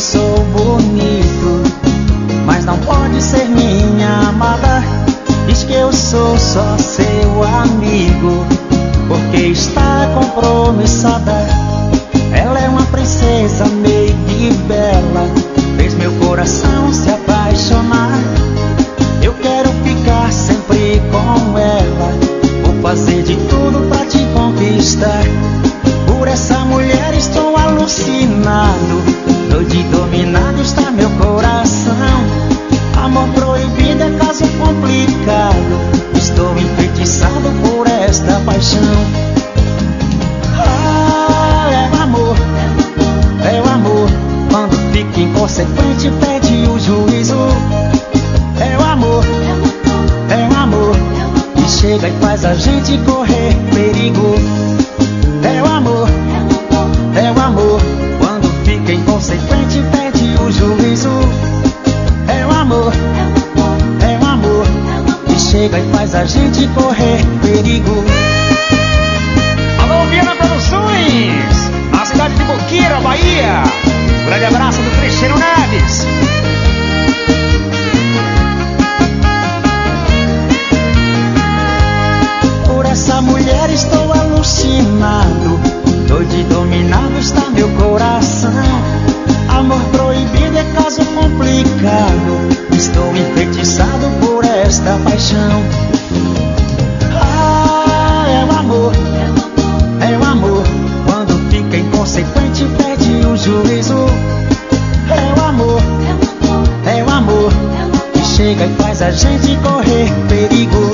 sou bonito, mas não pode ser minha amada. Diz que eu sou só seu amigo, porque está compromissada. Ela é uma princesa meio que bela, fez meu coração se apaixonar. Eu quero ficar sempre com ela, vou fazer de tudo pra te conquistar. Por essa mulher estou alucinado, doido e dominado está meu coração. Amor proibido é caso complicado, estou enfeitiçado por esta paixão. Ah, é o amor, é o amor, quando fica inconsequente perde o juízo. É o amor, que chega e faz a gente correr perigo. É o amor, quando fica inconsequente perde o juízo. É o amor, que chega e faz a gente correr perigo. Alô, Viana Produções, na cidade de Boqueira, Bahia. Grande abraço do Cristiano Neves. Por essa mulher estou alucinado, doido e dominado está meu coração. Amor proibido é caso complicado, estou enfeitiçado por esta paixão. Ah, é o amor, quando fica inconsequente perde o juízo. É o amor, que chega e faz a gente correr perigo.